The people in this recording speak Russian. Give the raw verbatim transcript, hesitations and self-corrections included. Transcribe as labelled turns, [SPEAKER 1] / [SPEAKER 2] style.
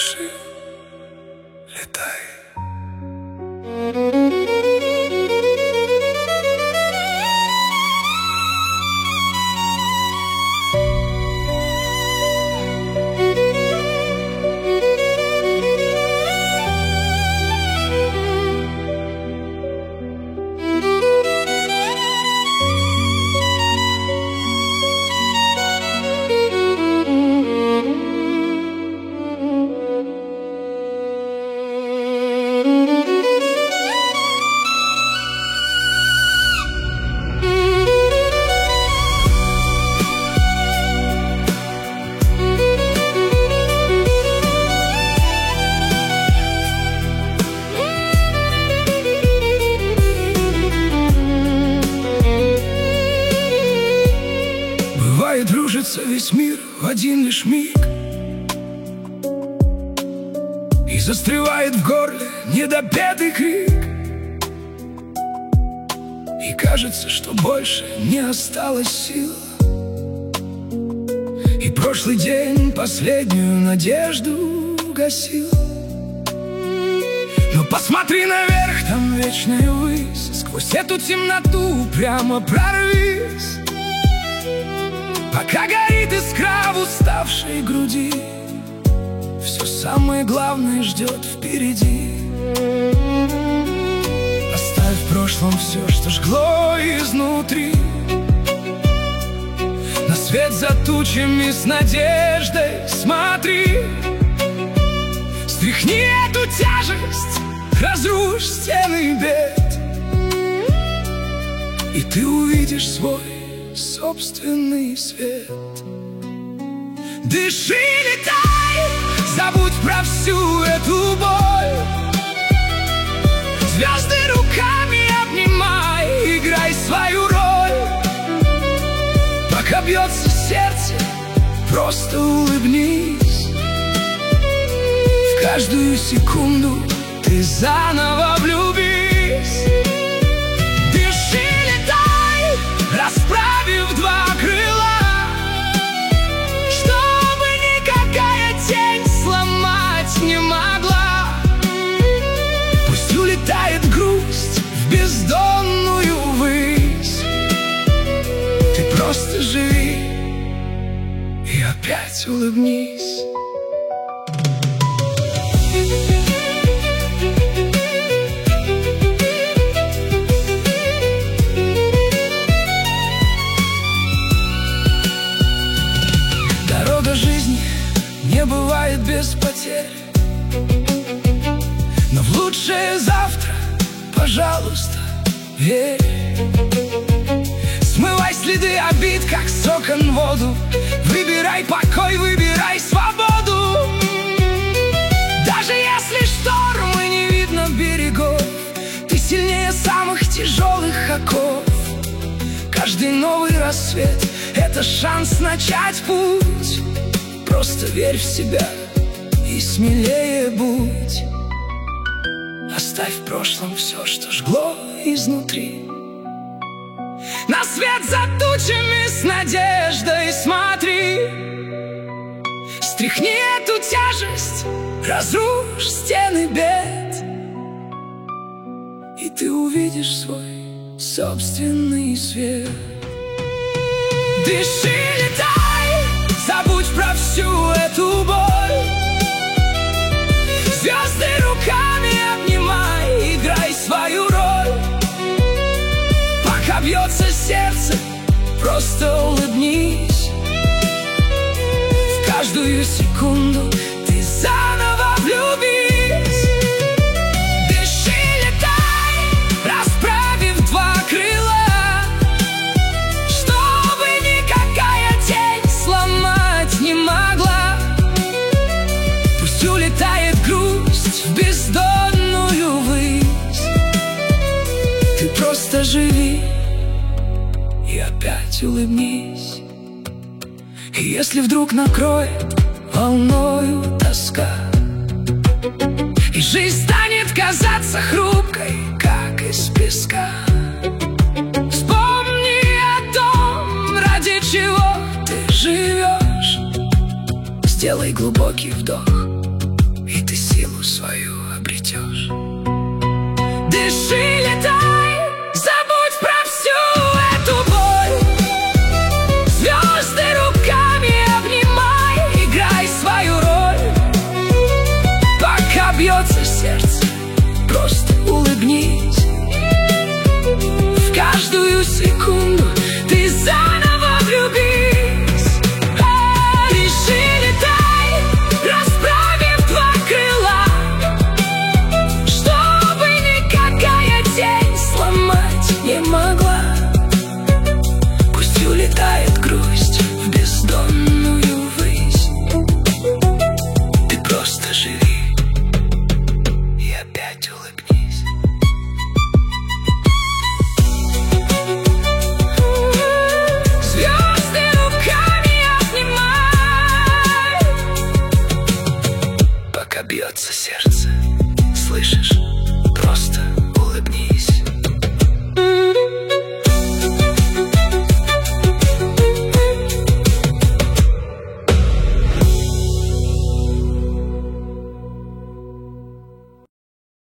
[SPEAKER 1] дыши, летай.
[SPEAKER 2] Бывает, рушится весь мир в один лишь миг, и застревает в горле недопетый крик. И кажется, что больше не осталось сил, и прошлый день последнюю надежду гасил. Но посмотри наверх, там вечная высь, сквозь эту темноту прямо прорвись. Пока горит искра в уставшей груди, все самое главное ждет впереди. Оставь в прошлом все, что жгло изнутри. На свет за тучами с надеждой смотри. Стряхни эту тяжесть, разрушь стены бед, и ты увидишь свой собственный свет. Дыши, летай, забудь про всю эту боль. Звезды руками обнимай, играй свою роль. Пока бьется сердце, просто улыбнись. В каждую секунду ты заново влюбись. Дыши, летай, расправив два крыла, чтобы никакая тень сломать не могла. Пусть улетает грусть в бездонную высь. Ты просто живи и опять улыбнись. Жизни не бывает без потерь, но в лучшее завтра, пожалуйста, верь. Смывай следы обид, как с окон воду. Выбирай покой, выбирай свободу. Даже если шторм и не видно берегов, ты сильнее самых тяжелых оков. Каждый новый рассвет — это шанс начать путь. Просто верь в себя и смелее будь. Оставь в прошлом все, что жгло изнутри. На свет за тучами с надеждой смотри. Стряхни эту тяжесть, разрушь стены бед, и ты увидишь свой собственный свет. Дыши, летай, забудь про всю эту боль. Звезды руками обнимай, играй свою роль. Пока бьется сердце, просто улыбнись. В каждую секунду ты заново влюбись. Дыши, летай, расправив два крыла, чтобы никакая тень сломать не могла. Пусть улетает грусть в бездонную высь. Ты просто живи и опять улыбнись. И если вдруг накроет волною тоска, и жизнь станет казаться хрупкой, как из песка, вспомни о том, ради чего ты живешь. Сделай глубокий вдох Реши, летай, забудь про всю эту боль. Звезды руками обнимай, играй свою роль. Пока бьется сердце, просто улыбнись. В каждую секунду ты заново влюбись. Реши, летай, расправив два крыла, чтобы никакая тень сломать не могла. Пусть улетает грусть в бездонную высь. Ты просто живи и опять улыбнись. Звезды руками обнимай, пока бьется сердце.